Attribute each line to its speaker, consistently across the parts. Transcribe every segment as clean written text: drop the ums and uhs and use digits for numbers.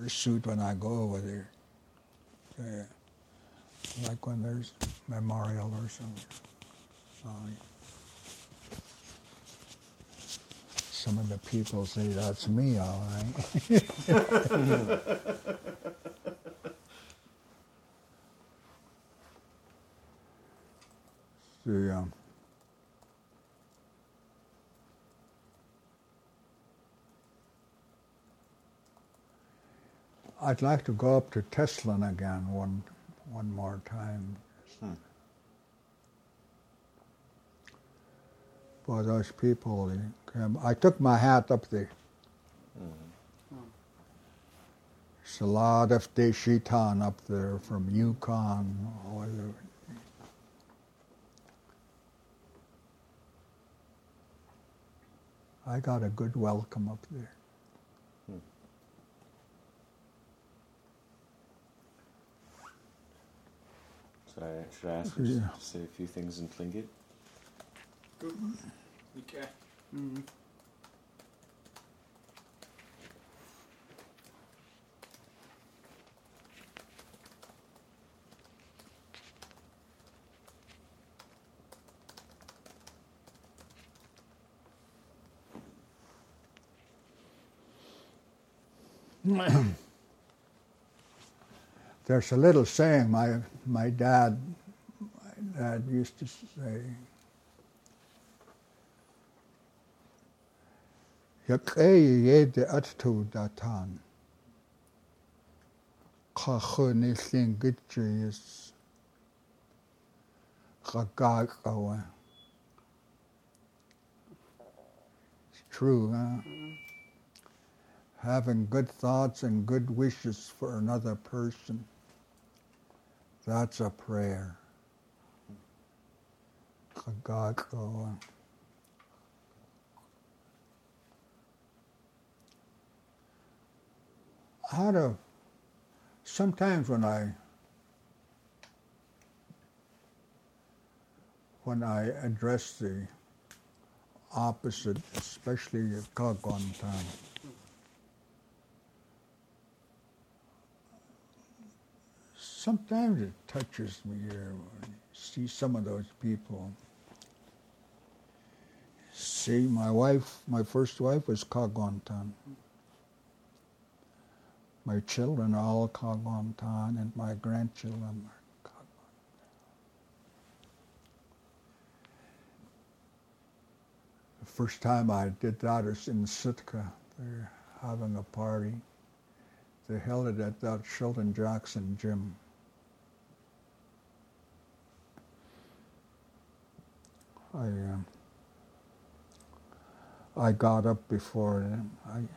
Speaker 1: suit when I go over there. Like when there's memorial or something. Some of the people say, that's me, all right. I'd like to go up to Teslin again one more time. For those people, I took my hat up there. There's a lot of Deshitan up there from Yukon. I got a good welcome up there.
Speaker 2: Should I ask you to say a few things in Tlingit?
Speaker 3: Okay.
Speaker 1: There's a little saying my dad used to say, Yak'e de attu datan, Kachunisin gitchis, Kagakawa. It's true, huh? Having good thoughts and good wishes for another person, that's a prayer. Kagakawa. Sometimes when I address the opposite, especially Kagontan, sometimes it touches me here when you see some of those people. See, my first wife was Kagontan. My children are all Kagontan, and my grandchildren are Kagontan. The first time I did that was in Sitka. They're having a party. They held it at that Sheldon Jackson gym. I got up before them.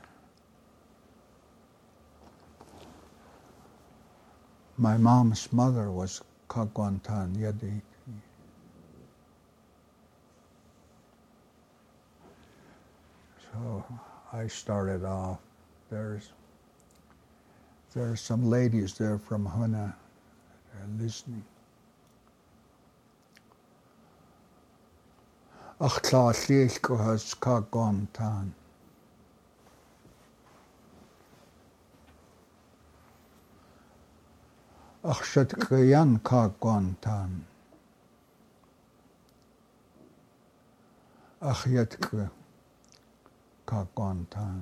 Speaker 1: My mom's mother was Kagwantan Yadi. So I started off. There's some ladies there from Huna. They're listening. Achtla'asilko has Kagwantan. Akshatkayan Kagwantan. Achyatka Kagwantan.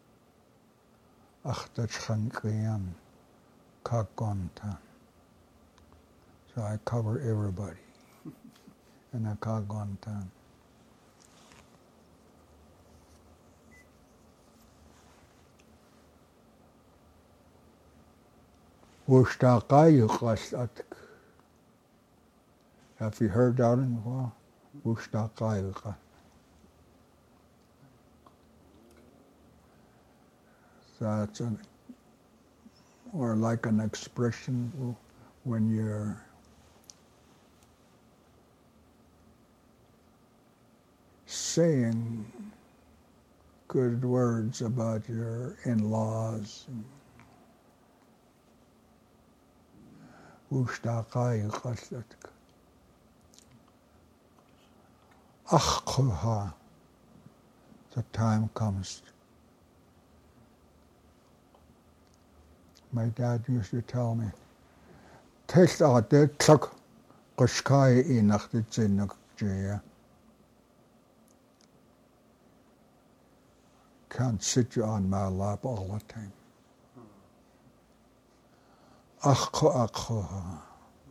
Speaker 1: Achtachkankayan Kagwantan. So I cover everybody in a Kagwantan. Have you heard that in a while? That's or like an expression when you're saying good words about your in-laws. Achkuha, the time comes. My dad used to tell me, "Taste out the truck, Koshkai inach the Zinuk Jaya. Can't sit you on my lap all the time. Achko akho.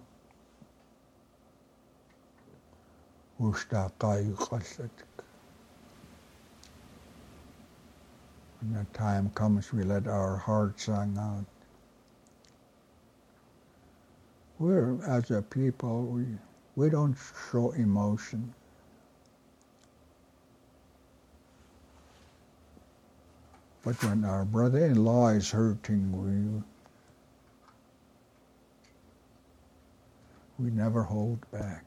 Speaker 1: Ushta kayu qasatik. When the time comes, we let our hearts sing out. We're, as a people, we don't show emotion. But when our brother-in-law is hurting, we never hold back.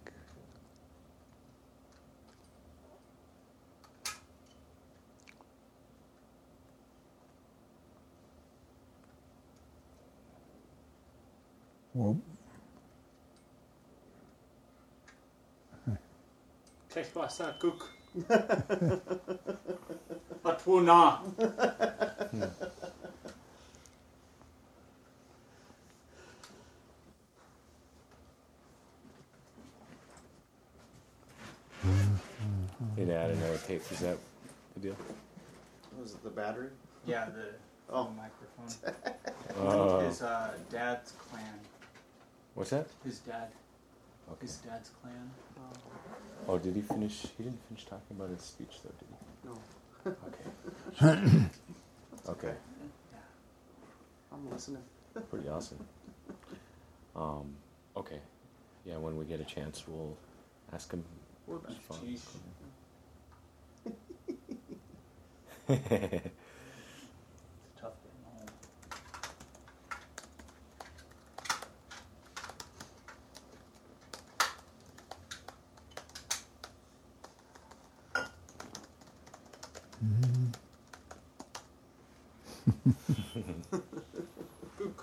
Speaker 1: Well,
Speaker 3: Kijk waar staat koek. Wat voor na?
Speaker 2: Need to add another tape. Is that the deal?
Speaker 4: Was it the battery?
Speaker 3: Yeah, the
Speaker 4: Oh.
Speaker 3: microphone.
Speaker 2: Oh.
Speaker 3: His dad's clan.
Speaker 2: What's that?
Speaker 3: His dad.
Speaker 2: Okay.
Speaker 3: His dad's clan.
Speaker 2: Oh, did he finish? He didn't finish talking about his speech, though, did he?
Speaker 4: No.
Speaker 2: Okay. Okay.
Speaker 4: I'm listening.
Speaker 2: Pretty awesome. Okay. Yeah, when we get a chance, we'll ask him.
Speaker 4: We're back.
Speaker 3: Jeez. It's tough getting home. Koek.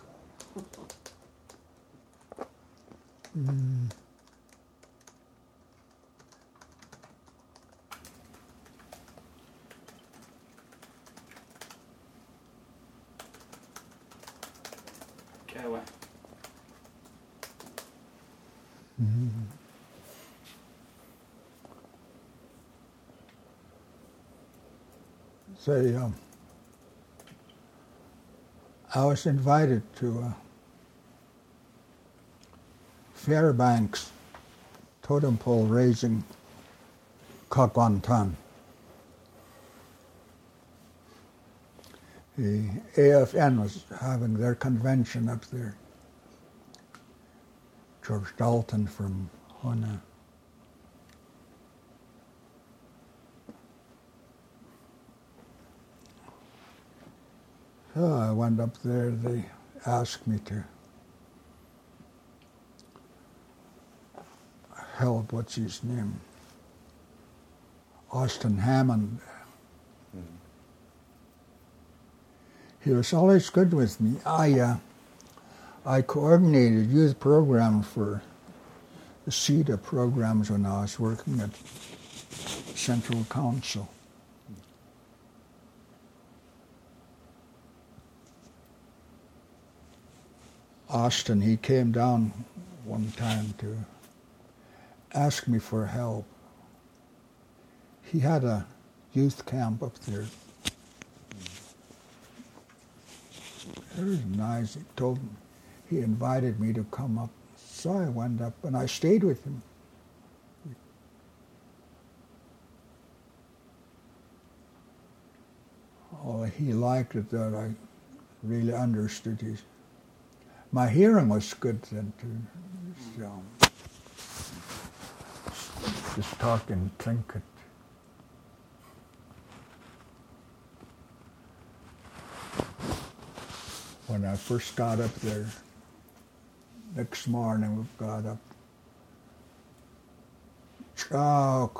Speaker 3: Kawa.
Speaker 1: Say, I was invited to Fairbanks totem pole raising Kakwantan. The AFN was having their convention up there. George Dalton from Hona. So I went up there. They asked me to help, what's his name? Austin Hammond. He was always good with me. I coordinated youth programs for the CETA programs when I was working at Central Council. Austin, he came down one time to ask me for help. He had a youth camp up there. It was nice. He invited me to come up. So I went up and I stayed with him. Oh, he liked it that I really understood his. My hearing was good then too. So, just talk and think it. When I first got up there, next morning we got up. Chak.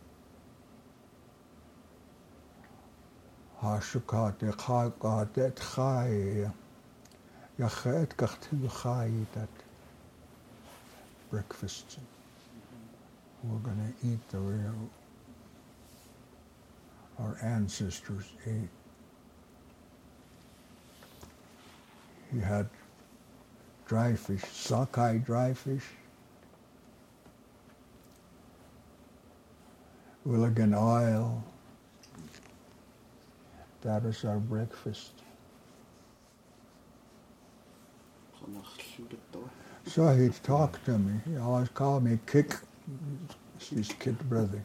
Speaker 1: Hashukate khagate khai. Yachet kachtu khai that breakfast. We're going to eat the real our ancestors ate. He had dry fish, sockeye dry fish, Willigan oil. That was our breakfast. So he'd talk to me. He always called me Kick. His kid brother.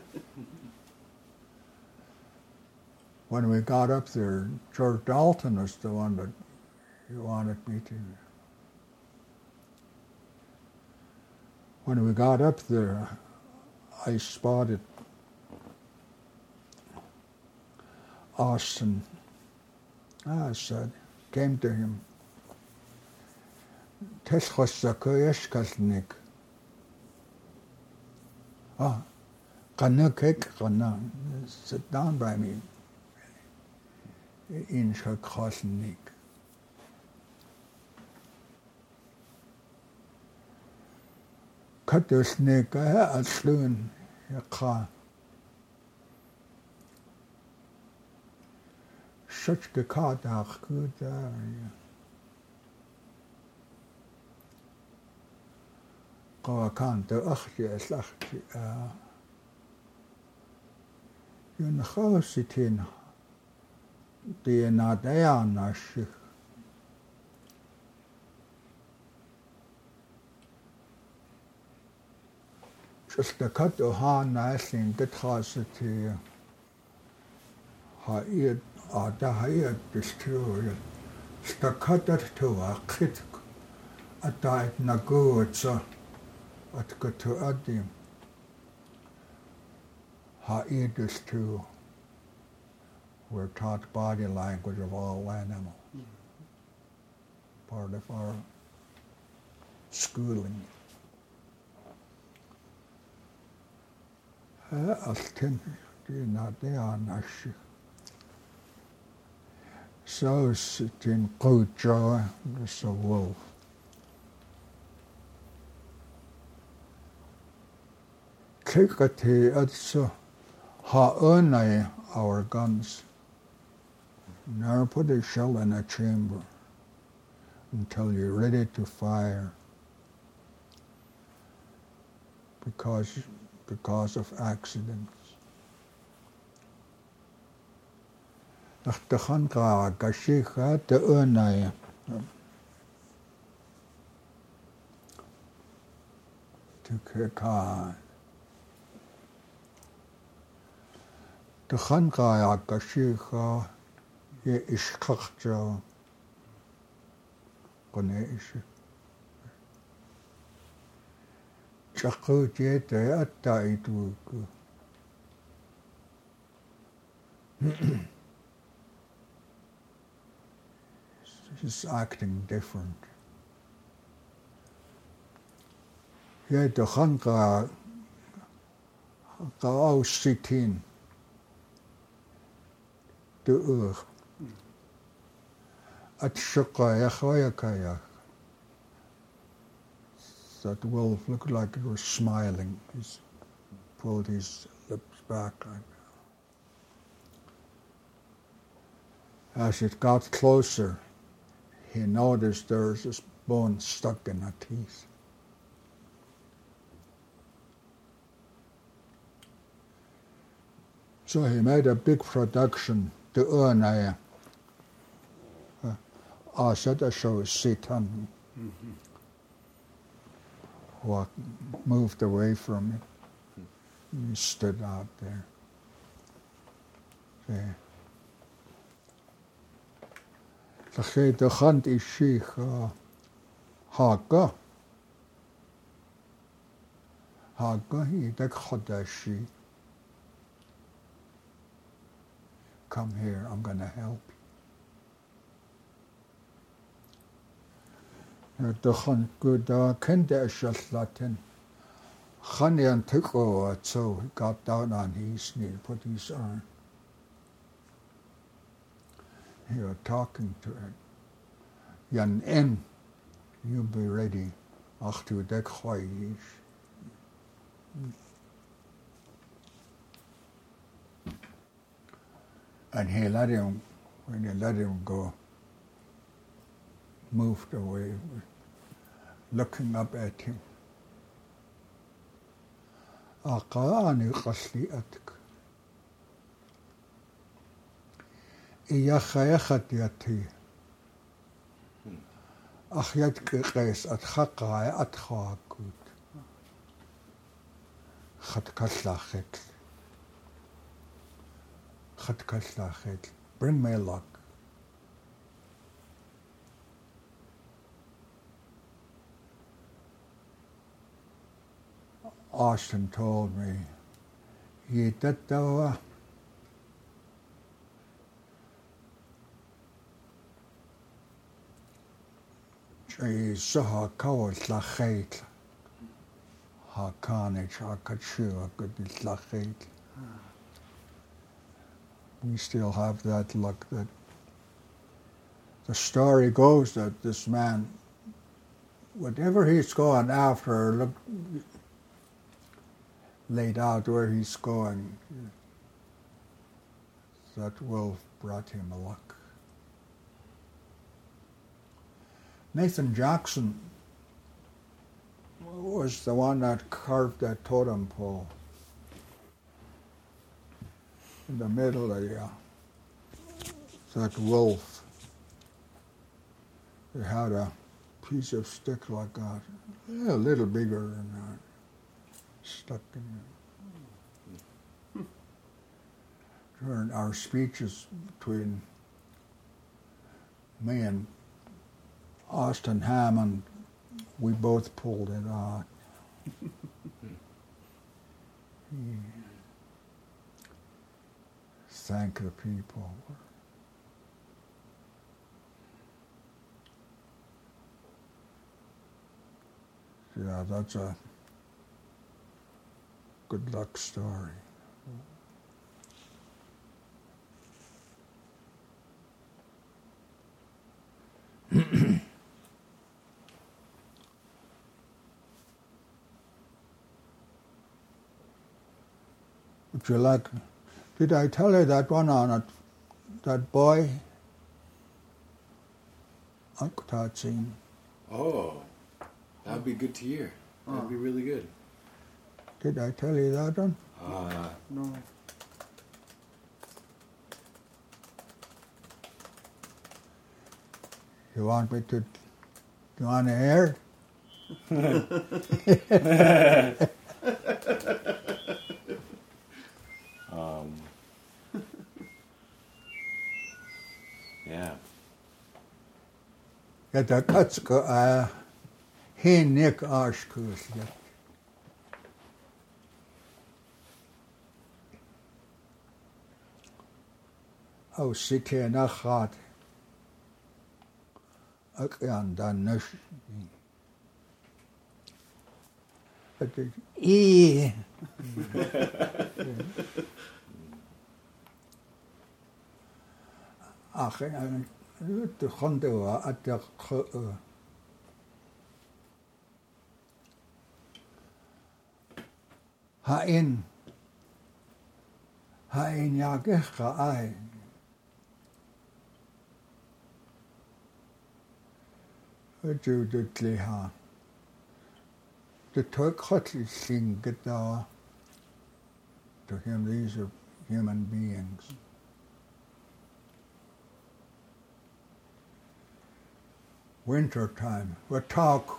Speaker 1: When we got up there, George Dalton was the one that he wanted me to. When we got up there, I spotted Austin. I said, came to him. Sit down by me. In Shakosnik. Katusnik, Aslun, Yaka. Such the Kadach, good. Kawakan, the Achti, Slachti. Yun Chausitin. Die nadea nash. Just the cut of han nasin get hasity. Ha it ada hayat destroyed. Stakatat to a kit at that nagutsa at go to adim. Ha it is true. We're taught body language of all animals. Part of our schooling. Altin, not the anash. So sitting Kujo, there's a wolf. Kikati, it's ha'unai, our guns. Never put a shell in a chamber until you're ready to fire because of accidents. Nach de Khanka Gashika de Unai. To Kika. De Khanka Gashika. Ye ishkakja Ganesh. Chaku jete attaitu. He's acting different. Ye de Khanka Gao Sitin. De Ur. At Shukaya Khoyakaya. That wolf looked like it was smiling. He pulled his lips back like that. As it got closer, he noticed there was this bone stuck in her teeth. So he made a big production to earn a show Satan. Moved away from it. He stood out there. The Khant is Sheikh Haka. Haka, he the Khadashi. Come here, I'm going to help you. The Khant good Kende Shaslatin. Khanian took over, so he got down on his knee, put his arm. He was talking to it. Yan en, you be ready. Ach tu dek khoyish. And he let him, when he let him go, moved away, looking up at him. Aqaani qasli'atik. Iyachayachat yati. Achyat qeqes at chaqai at chaqut. Chat kaslachet. Chat kaslachet. Bring me luck. Austin told me, Yitatawa. Saha kawal lachet. Hakanich, Hakachua, good lachet. We still have that luck that the story goes that this man, whatever he's going after, look, laid out where he's going, that wolf brought him a luck. Nathan Jackson was the one that carved that totem pole in the middle of that wolf. They had a piece of stick like that, a little bigger than that, stuck in there. During our speeches between me and Austin Hammond, we both pulled it out. Thank the people. Yeah, that's a good luck story. Would you like, did I tell you that one on it, that boy? Uncle Todd seen.
Speaker 2: Oh, that'd be good to hear. That'd be really good.
Speaker 1: Did I tell you that one?
Speaker 4: No.
Speaker 1: You want me to, you want to hear?
Speaker 2: Yeah.
Speaker 1: Ja, da katsko hin nik arskus. Oh, sitje na gaat. Ek aan dan nus. Het is ach, de gondoa at de hain ja gecha ai. Du dit liha. The Turkotli sing guitar. To him, these are human beings. Winter time, we talk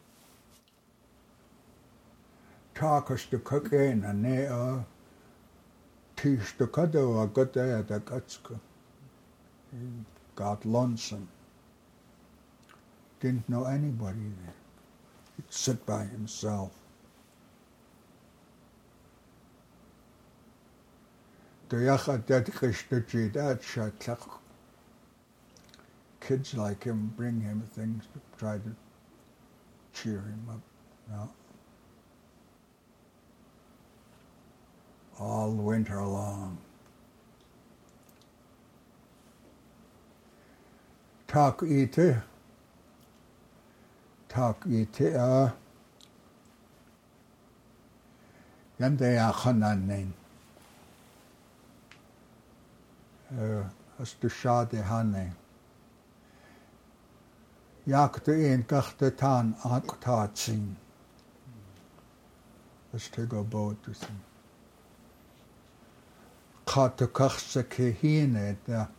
Speaker 1: us to cook in and they teach the kado a good day at the Gutska. He got lonesome. Didn't know anybody there. He'd sit by himself. Kids like him bring him things to try to cheer him up. No. All winter long. Tak ite. Yande ya khananin. As to shade hane. Yakta Gachtatan Aktatsin. Let's take a boat with him. Katakachsa Kehine.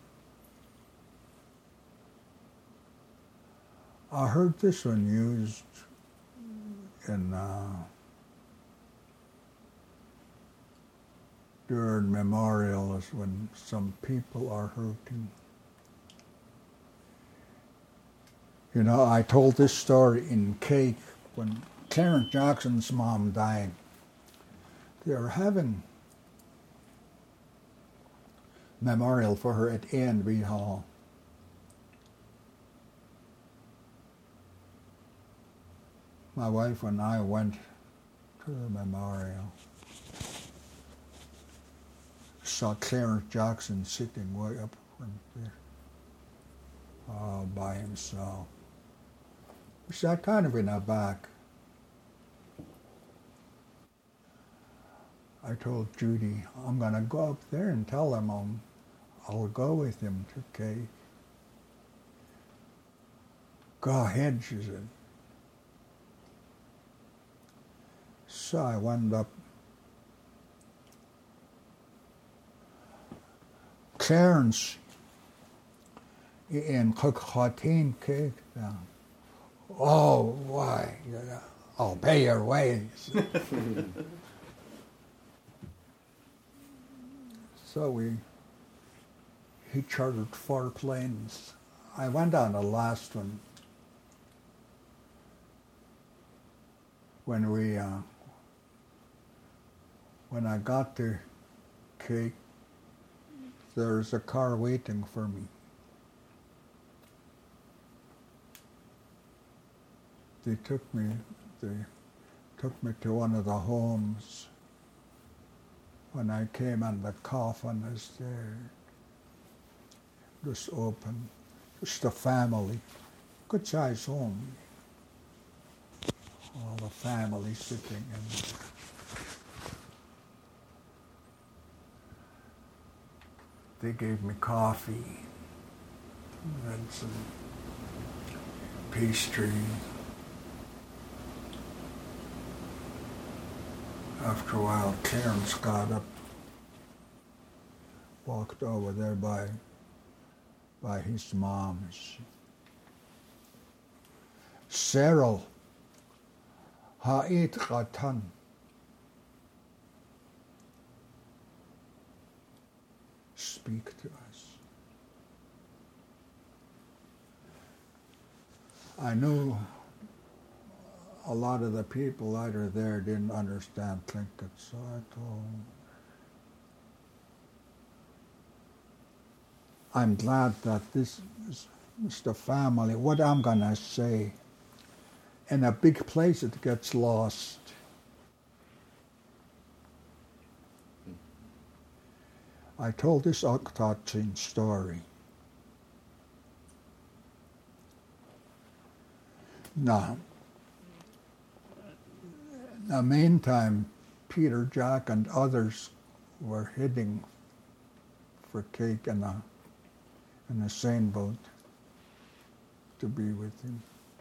Speaker 1: I heard this one used in during memorials when some people are hurting. You know, I told this story in Cake when Clarence Jackson's mom died. They were having memorial for her at A&B Hall. My wife and I went to the memorial. Saw Clarence Jackson sitting way up front there, all by himself. We sat kind of in the back. I told Judy, I'm going to go up there and tell him I'll go with him to Cake. Go ahead, she said. So I went up. Clarence in Cookhateen Cake down. Oh, why? I'll pay your ways. So he chartered 4 planes. I went on the last one when I got to Cake. There's a car waiting for me. They took me to one of the homes. When I came and the coffin was there, just open, just a family, good sized home. All the family sitting in there. They gave me coffee and some pastry. After a while, Clarence got up, walked over there by his mom's. Cyril, ha'it qatan. Speak to us. I knew a lot of the people that are there didn't understand Tlingit, so I told them. I'm glad that this is the family. What I'm going to say, in a big place it gets lost. I told this Oktachin story. Now, in the meantime, Peter, Jack, and others were heading for Cake in a sailboat to be with him.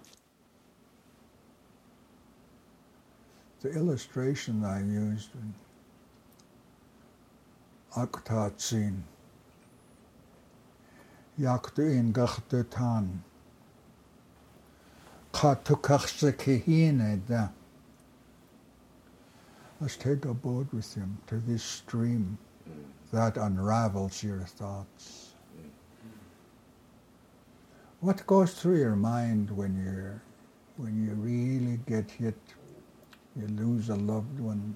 Speaker 1: The illustration I used in Aktatsin, Yaktuin Gachtutan, Katukachsekihine da. Let's take a boat with him to this stream that unravels your thoughts. What goes through your mind when you really get hit, you lose a loved one?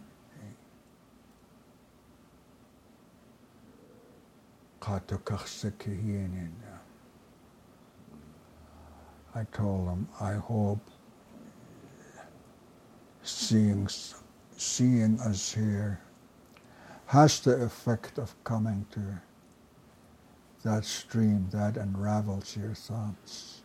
Speaker 1: I told him, I hope seeing us here has the effect of coming to that stream that unravels your thoughts.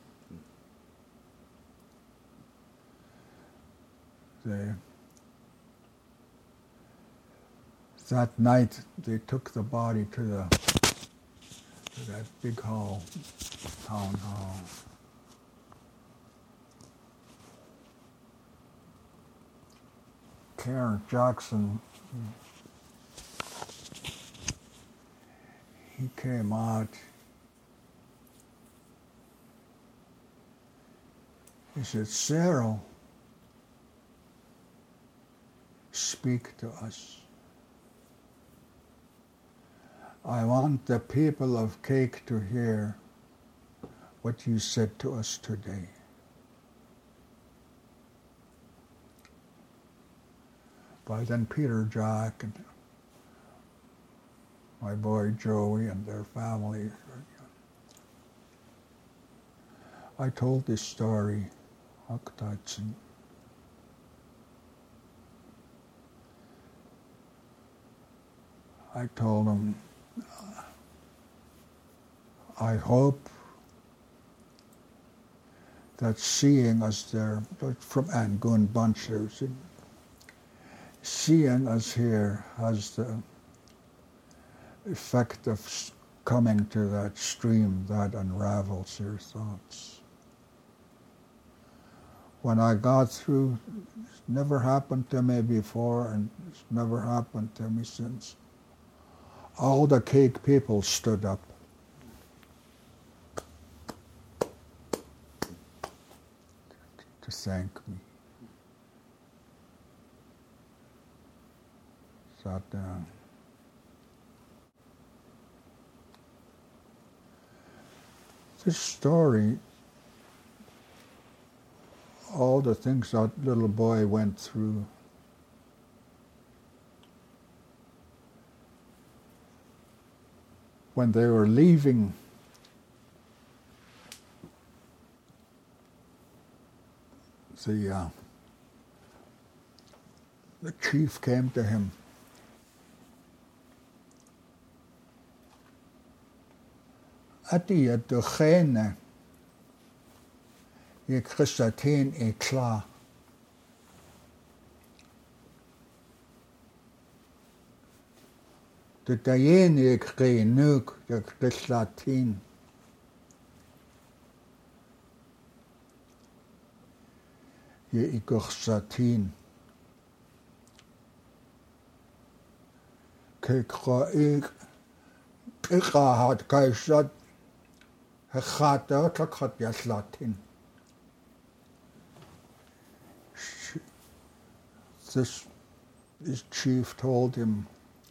Speaker 1: That night they took the body to that big hall, town hall. Karen Jackson, he came out. He said, Cyril, speak to us. I want the people of Cake to hear what you said to us today. By then Peter Jack and my boy Joey and their family. I told this story, Aktatsin. I told him, I hope that seeing us there, from Angun Bunchers, seeing us here has the effect of coming to that stream that unravels your thoughts. When I got through, it's never happened to me before and it's never happened to me since. All the Cake people stood up. To thank me. Sat down. This story, all the things that little boy went through, when they were leaving the chief came to him. Ati a duchene I Christatin e kla. De dayene kre nuk de Christatin. Je I Christatin. Ke kra ik had kaisat gaat gaat Latin. This chief told him,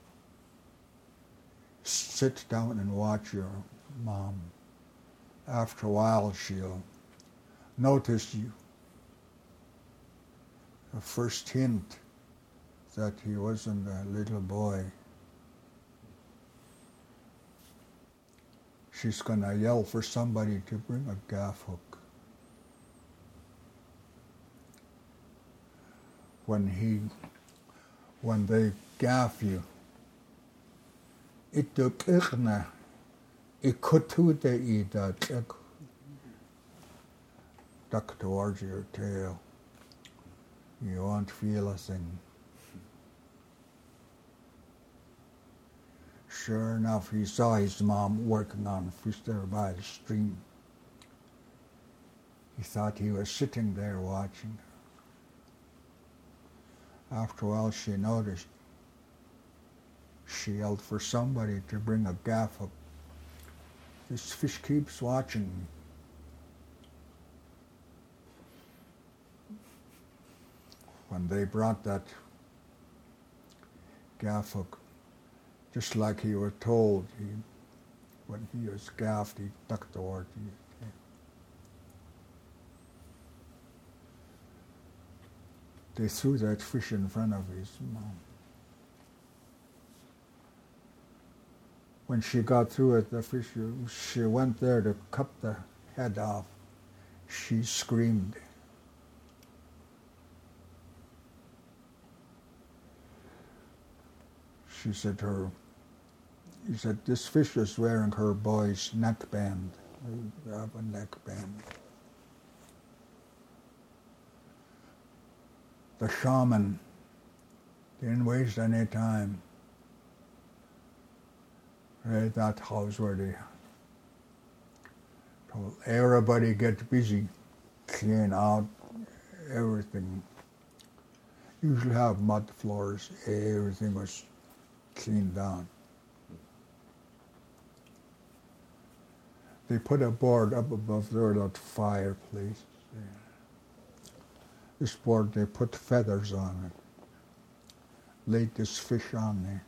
Speaker 1: sit down and watch your mom. After a while, she'll notice you. The first hint that he wasn't a little boy. She's going to yell for somebody to bring a gaff hook. When they gaff you, it took ikna, it kutude I that duck towards your tail. You won't feel a thing. Sure enough, he saw his mom working on fish there by the stream. He thought he was sitting there watching her. After a while, she noticed. She yelled for somebody to bring a gaff hook. This fish keeps watching me. When they brought that gaff hook, just like he was told, when he was gaffed, he ducked toward you. They threw that fish in front of his mom. When she got through it, the fish, she went there to cut the head off. She screamed. He said, this fish is wearing her boy's neckband. We have a neckband. The shaman didn't waste any time. Right, that house where they told everybody get busy, clean out everything. usually have mud floors. Everything was cleaned down. They put a board up above there, that fireplace. This board, they put feathers on it. Laid this fish on there.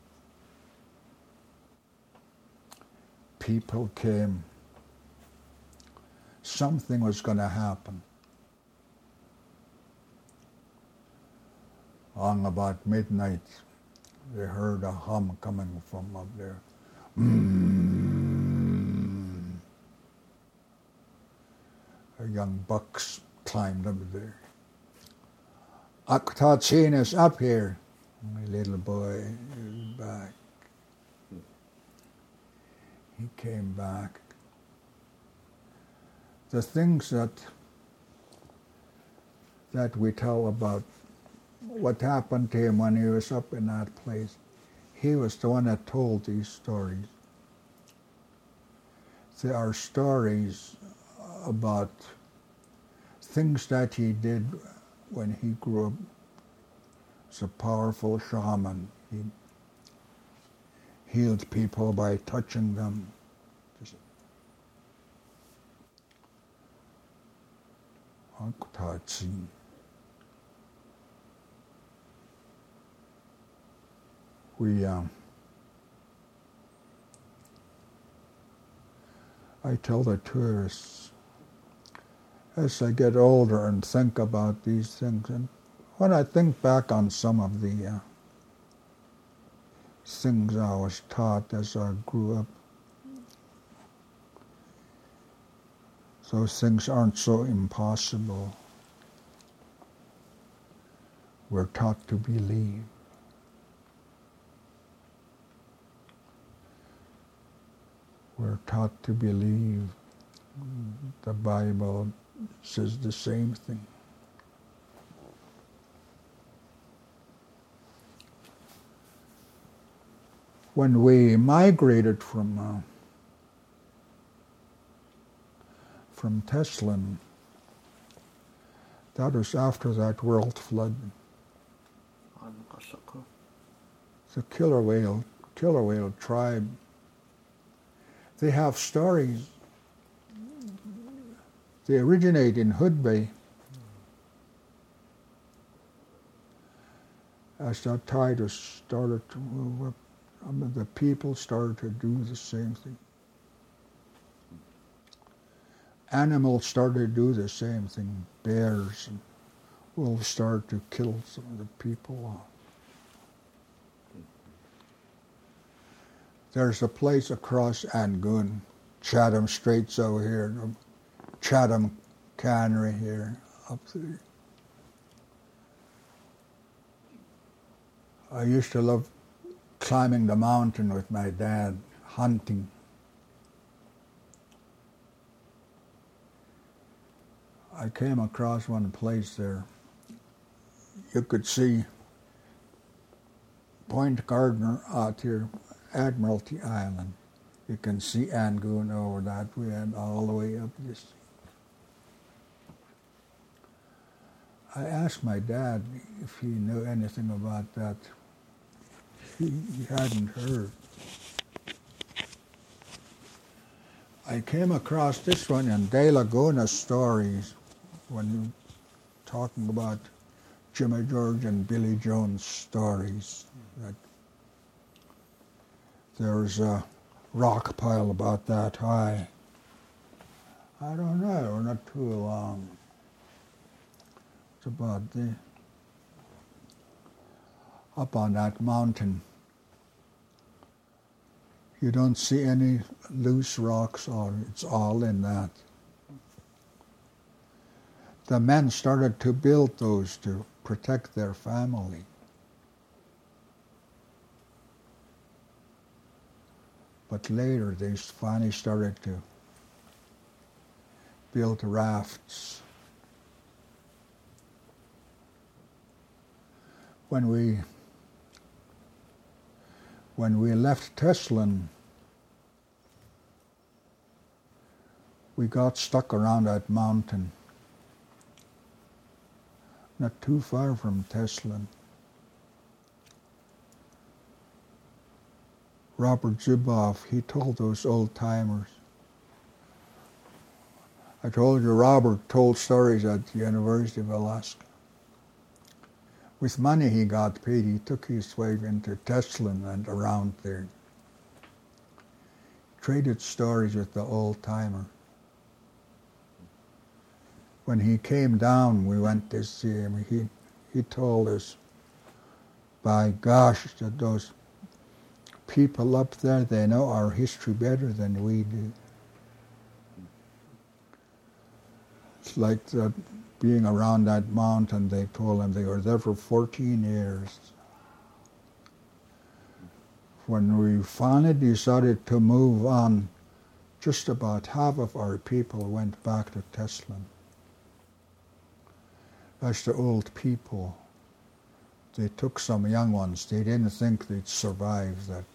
Speaker 1: People came. Something was going to happen. On about midnight, they heard a hum coming from up there. A young buck climbed up there. Akhtachin up here. My little boy is back. He came back. The things that we tell about what happened to him when he was up in that place, he was the one that told these stories. There are stories about things that he did when he grew up as a powerful shaman. He healed people by touching them. Akhtachin. I tell the tourists, as I get older and think about these things, and when I think back on some of the things I was taught as I grew up, those things aren't so impossible. We're taught to believe. We're taught to believe. The Bible says the same thing. When we migrated from Teslin, that was after that world flood. The killer whale tribe, they have stories. They originate in Hood Bay. As that tide was started to move up, the people started to do the same thing. Animals started to do the same thing. Bears and wolves started to kill some of the people off. There's a place across Angoon, Chatham Straits over here, Chatham Cannery here, up there. I used to love climbing the mountain with my dad, hunting. I came across one place there. You could see Point Gardner out here, Admiralty Island. You can see Angoon over that way and all the way up this. I asked my dad if he knew anything about that. He hadn't heard. I came across this one in De Laguna Stories when you were talking about Jimmy George and Billy Jones stories. That there's a rock pile about that high. I don't know, not too long. It's about up on that mountain. You don't see any loose rocks, or it's all in that. The men started to build those to protect their family. But later they finally started to build rafts. When we left Teslin, we got stuck around that mountain. not too far from Teslin. Robert Zuboff, he told those old-timers. I told you Robert told stories at the University of Alaska. With money he got paid, he took his way into Teslin and around there. Traded stories with the old-timer. When he came down, we went to see him. He told us, by gosh, that those people up there, they know our history better than we do. It's like that being around that mountain, they told him they were there for 14 years. When we finally decided to move on, just about half of our people went back to Teslin. That's the old people. They took some young ones. They didn't think they'd survive that.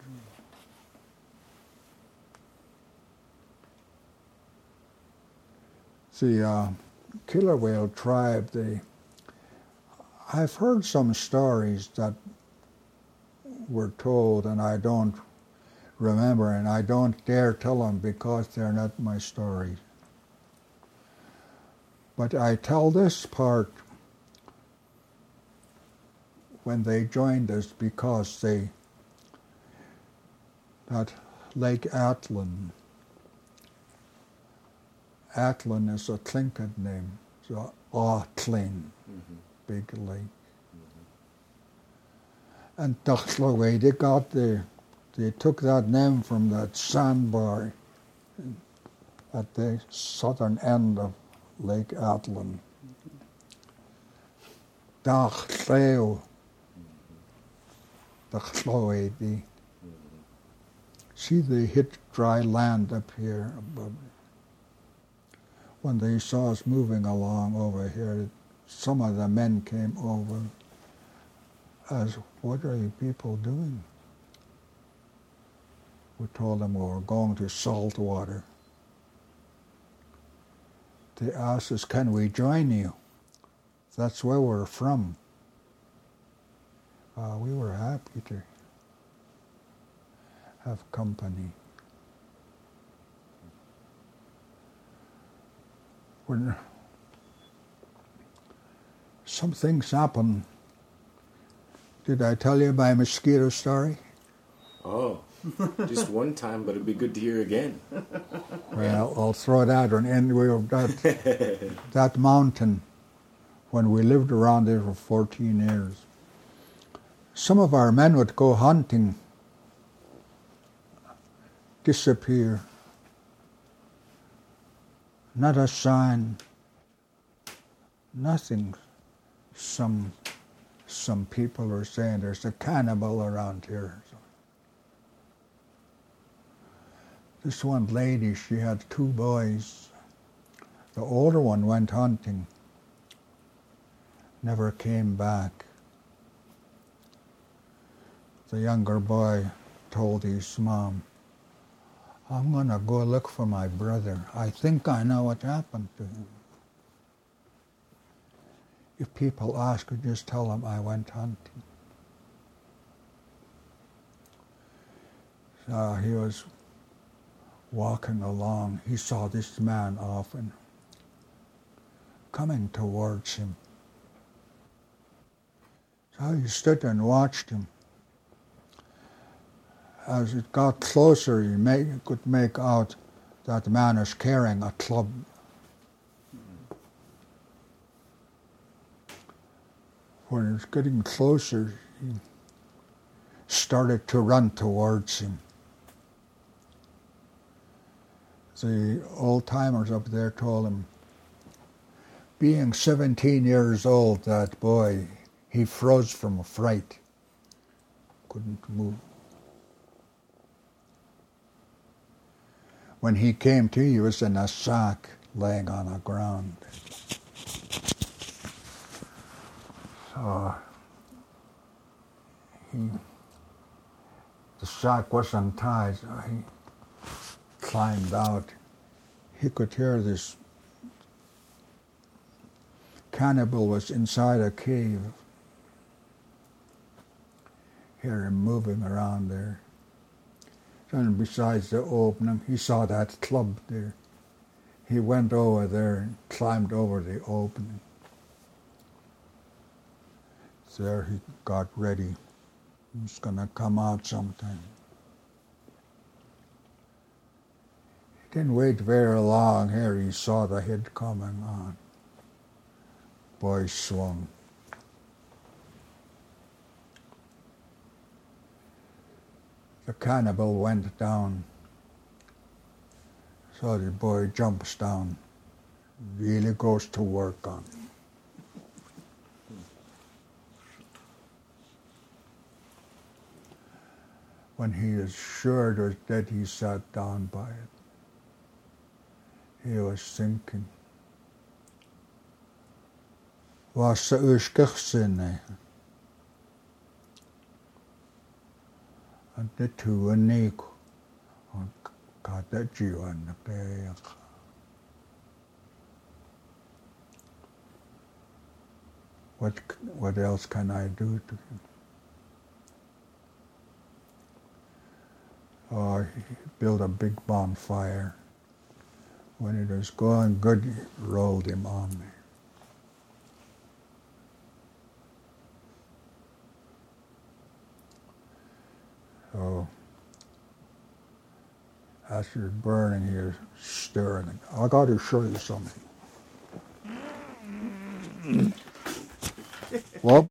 Speaker 1: The killer whale tribe, I've heard some stories that were told and I don't remember, and I don't dare tell them because they're not my stories. But I tell this part when they joined us because that Lake Atlin is a Tlingit name, so Atlin, big lake. And Dachlaway, they took that name from that sandbar at the southern end of Lake Atlin. Dachlaway, see, they hit dry land up here above. When they saw us moving along over here, some of the men came over as, what are you people doing? We told them we were going to salt water. They asked us, can we join you? That's where we're from. We were happy to have company. When some things happen, did I tell you my mosquito story?
Speaker 2: Oh, just one time, but it'd be good to hear again.
Speaker 1: Well, I'll throw that one in. That mountain, when we lived around there for 14 years, some of our men would go hunting, disappear. Not a sign, nothing. Some people were saying there's a cannibal around here. This one lady, she had 2 boys. The older one went hunting, never came back. The younger boy told his mom, I'm going to go look for my brother. I think I know what happened to him. If people ask, just tell them I went hunting. He was walking along. He saw this man often coming towards him. So he stood and watched him. As it got closer, you could make out that the man is carrying a club. When it was getting closer, he started to run towards him. The old-timers up there told him, being 17 years old, that boy, he froze from fright, couldn't move. When he came to, he was in a sack laying on the ground. So the sack wasn't tied, so he climbed out. He could hear this cannibal was inside a cave. Hear him moving around there. And besides the opening, he saw that club there. He went over there and climbed over the opening. There he got ready. He was going to come out sometime. He didn't wait very long. Here he saw the head coming on. Boy swung. The cannibal went down. So the boy jumps down, really goes to work on it. When he is sure it was dead, he sat down by it. He was thinking, was se uskechsinne? And the two and Nico on Kataji and the Bay. What else can I do to him? Oh, he built a big bonfire. When it was going good, he rolled him on there. So after burning, he was stirring it. I got to show you something. Well.